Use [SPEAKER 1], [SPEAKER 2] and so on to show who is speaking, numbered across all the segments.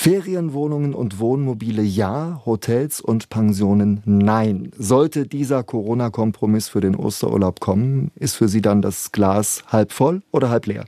[SPEAKER 1] Ferienwohnungen und Wohnmobile ja, Hotels und Pensionen nein. Sollte dieser Corona-Kompromiss für den Osterurlaub kommen, ist für Sie dann das Glas halb voll oder halb leer?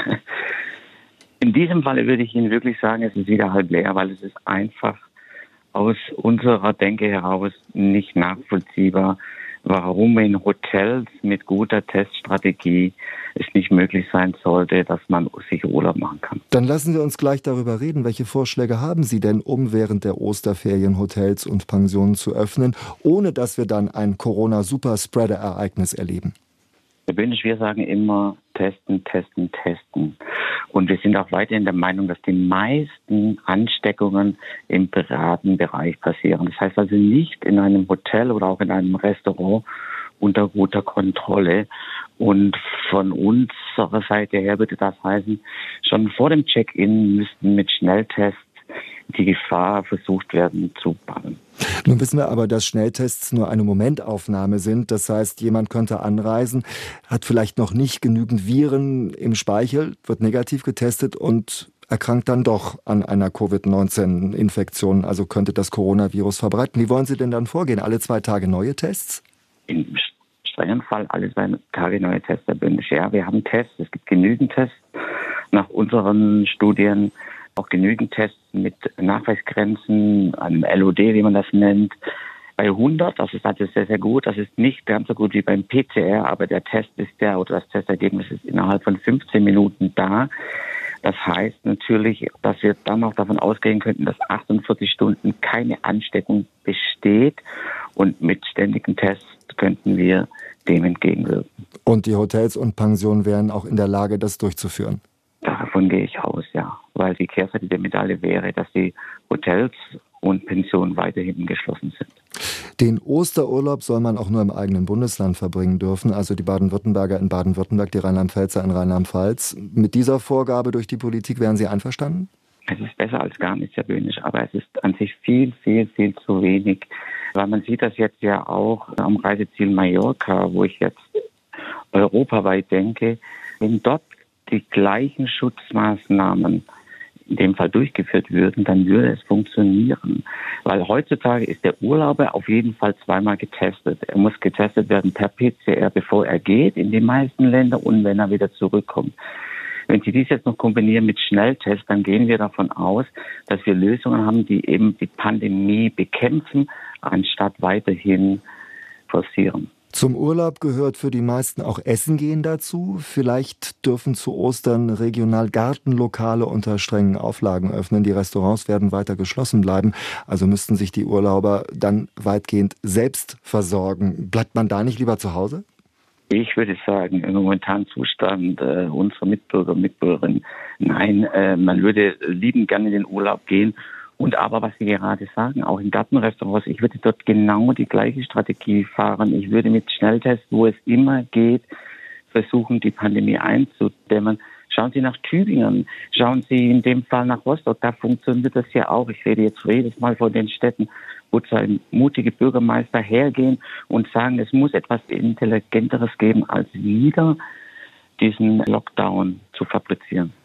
[SPEAKER 2] In diesem Falle würde ich Ihnen wirklich sagen, es ist wieder halb leer, weil es ist einfach aus unserer Denke heraus nicht nachvollziehbar, warum in Hotels mit guter Teststrategie es nicht möglich sein sollte, dass man sich Urlaub machen kann.
[SPEAKER 1] Dann lassen wir uns gleich darüber reden. Welche Vorschläge haben Sie denn, um während der Osterferien Hotels und Pensionen zu öffnen, ohne dass wir dann ein Corona-Superspreader-Ereignis erleben?
[SPEAKER 2] Herr Böhnisch, wir sagen immer testen, testen, testen. Und wir sind auch weiterhin der Meinung, dass die meisten Ansteckungen im privaten Bereich passieren. Das heißt also nicht in einem Hotel oder auch in einem Restaurant unter guter Kontrolle. Und von unserer Seite her würde das heißen, schon vor dem Check-in müssten mit Schnelltests die Gefahr versucht werden zu bannen.
[SPEAKER 1] Nun wissen wir aber, dass Schnelltests nur eine Momentaufnahme sind. Das heißt, jemand könnte anreisen, hat vielleicht noch nicht genügend Viren im Speichel, wird negativ getestet und erkrankt dann doch an einer Covid-19-Infektion, also könnte das Coronavirus verbreiten. Wie wollen Sie denn dann vorgehen? Alle 2 Tage neue Tests?
[SPEAKER 2] Im strengen Fall alle 2 Tage neue Tests, Herr Böhnisch. Ja, wir haben Tests, es gibt genügend Tests nach unseren Studien. Auch genügend Tests mit Nachweisgrenzen, einem LOD, wie man das nennt. Bei 100, das ist also sehr, sehr gut. Das ist nicht ganz so gut wie beim PCR, aber der Test ist das Testergebnis ist innerhalb von 15 Minuten da. Das heißt natürlich, dass wir dann auch davon ausgehen könnten, dass 48 Stunden keine Ansteckung besteht. Und mit ständigen Tests könnten wir dem entgegenwirken.
[SPEAKER 1] Und die Hotels und Pensionen wären auch in der Lage, das durchzuführen?
[SPEAKER 2] Davon gehe ich aus, ja. Weil die Kehrseite der Medaille wäre, dass die Hotels und Pensionen weiterhin geschlossen sind.
[SPEAKER 1] Den Osterurlaub soll man auch nur im eigenen Bundesland verbringen dürfen, also die Baden-Württemberger in Baden-Württemberg, die Rheinland-Pfälzer in Rheinland-Pfalz. Mit dieser Vorgabe durch die Politik wären Sie einverstanden?
[SPEAKER 2] Es ist besser als gar nichts, Herr Böhnisch, aber es ist an sich viel, viel, viel zu wenig. Weil man sieht das jetzt ja auch am Reiseziel Mallorca, wo ich jetzt europaweit denke, wenn dort die gleichen Schutzmaßnahmen in dem Fall durchgeführt würden, dann würde es funktionieren. Weil heutzutage ist der Urlauber auf jeden Fall 2-mal getestet. Er muss getestet werden per PCR, bevor er geht in die meisten Länder und wenn er wieder zurückkommt. Wenn Sie dies jetzt noch kombinieren mit Schnelltests, dann gehen wir davon aus, dass wir Lösungen haben, die eben die Pandemie bekämpfen, anstatt weiterhin forcieren.
[SPEAKER 1] Zum Urlaub gehört für die meisten auch Essen gehen dazu. Vielleicht dürfen zu Ostern regional Gartenlokale unter strengen Auflagen öffnen. Die Restaurants werden weiter geschlossen bleiben. Also müssten sich die Urlauber dann weitgehend selbst versorgen. Bleibt man da nicht lieber zu Hause?
[SPEAKER 2] Ich würde sagen, im momentanen Zustand unserer Mitbürger und Mitbürgerinnen, nein, man würde liebend gerne in den Urlaub gehen. Und aber, was Sie gerade sagen, auch in Gartenrestaurants, ich würde dort genau die gleiche Strategie fahren. Ich würde mit Schnelltests, wo es immer geht, versuchen, die Pandemie einzudämmen. Schauen Sie nach Tübingen, schauen Sie in dem Fall nach Rostock, da funktioniert das ja auch. Ich rede jetzt jedes Mal von den Städten, wo zwei mutige Bürgermeister hergehen und sagen, es muss etwas Intelligenteres geben, als wieder diesen Lockdown zu fabrizieren.